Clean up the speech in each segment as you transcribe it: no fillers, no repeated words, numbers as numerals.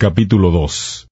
Capítulo 2.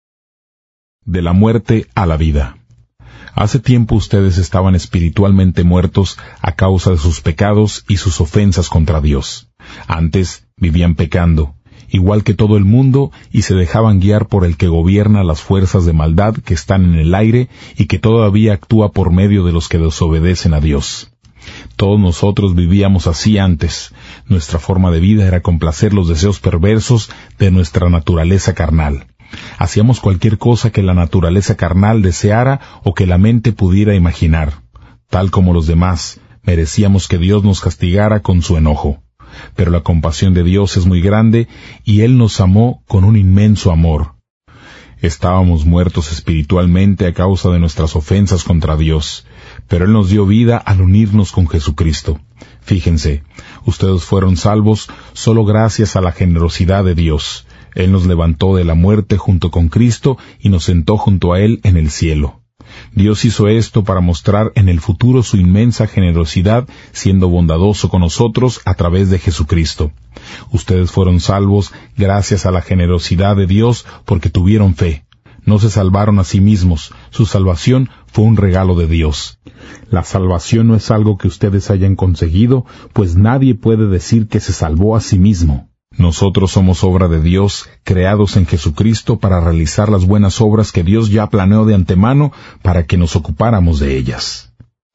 De la muerte a la vida. Hace tiempo ustedes estaban espiritualmente muertos a causa de sus pecados y sus ofensas contra Dios. Antes vivían pecando, igual que todo el mundo, y se dejaban guiar por el que gobierna las fuerzas de maldad que están en el aire y que todavía actúa por medio de los que desobedecen a Dios. Todos nosotros vivíamos así antes. Nuestra forma de vida era complacer los deseos perversos de nuestra naturaleza carnal. Hacíamos cualquier cosa que la naturaleza carnal deseara o que la mente pudiera imaginar. Tal como los demás, merecíamos que Dios nos castigara con su enojo. Pero la compasión de Dios es muy grande y Él nos amó con un inmenso amor. Estábamos muertos espiritualmente a causa de nuestras ofensas contra Dios, pero Él nos dio vida al unirnos con Jesucristo. Fíjense, ustedes fueron salvos solo gracias a la generosidad de Dios. Él nos levantó de la muerte junto con Cristo y nos sentó junto a Él en el cielo. Dios hizo esto para mostrar en el futuro su inmensa generosidad, siendo bondadoso con nosotros a través de Jesucristo. Ustedes fueron salvos gracias a la generosidad de Dios porque tuvieron fe. No se salvaron a sí mismos, su salvación fue un regalo de Dios. La salvación no es algo que ustedes hayan conseguido, pues nadie puede decir que se salvó a sí mismo. Nosotros somos obra de Dios, creados en Jesucristo para realizar las buenas obras que Dios ya planeó de antemano para que nos ocupáramos de ellas.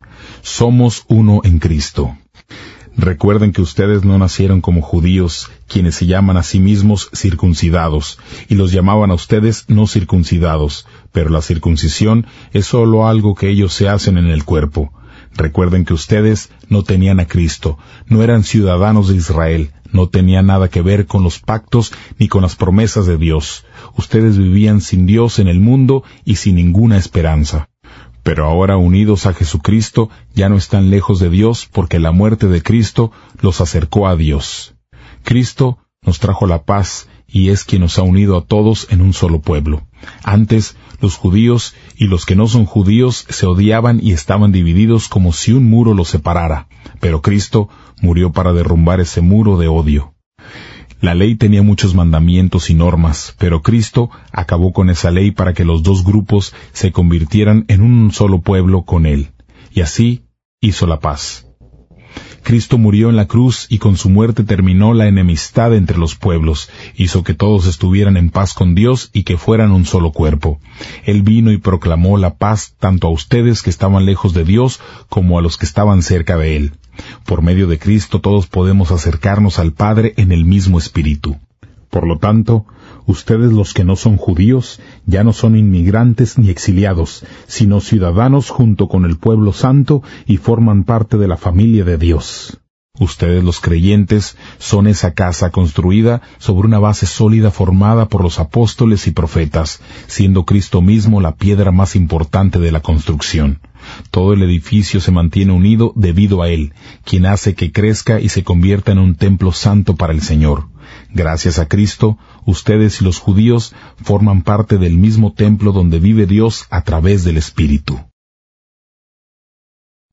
Somos uno en Cristo. Recuerden que ustedes no nacieron como judíos, quienes se llaman a sí mismos circuncidados, y los llamaban a ustedes no circuncidados, pero la circuncisión es solo algo que ellos se hacen en el cuerpo. Recuerden que ustedes no tenían a Cristo, no eran ciudadanos de Israel, no tenían nada que ver con los pactos ni con las promesas de Dios. Ustedes vivían sin Dios en el mundo y sin ninguna esperanza. Pero ahora, unidos a Jesucristo, ya no están lejos de Dios porque la muerte de Cristo los acercó a Dios. Cristo nos trajo la paz y es quien nos ha unido a todos en un solo pueblo. Antes, los judíos y los que no son judíos se odiaban y estaban divididos como si un muro los separara, pero Cristo murió para derrumbar ese muro de odio. La ley tenía muchos mandamientos y normas, pero Cristo acabó con esa ley para que los dos grupos se convirtieran en un solo pueblo con Él, y así hizo la paz. Cristo murió en la cruz y con su muerte terminó la enemistad entre los pueblos, hizo que todos estuvieran en paz con Dios y que fueran un solo cuerpo. Él vino y proclamó la paz tanto a ustedes que estaban lejos de Dios como a los que estaban cerca de Él. Por medio de Cristo todos podemos acercarnos al Padre en el mismo Espíritu. Por lo tanto, ustedes los que no son judíos, ya no son inmigrantes ni exiliados, sino ciudadanos junto con el pueblo santo y forman parte de la familia de Dios. Ustedes los creyentes son esa casa construida sobre una base sólida formada por los apóstoles y profetas, siendo Cristo mismo la piedra más importante de la construcción. Todo el edificio se mantiene unido debido a Él, quien hace que crezca y se convierta en un templo santo para el Señor. Gracias a Cristo, ustedes y los judíos forman parte del mismo templo donde vive Dios a través del Espíritu.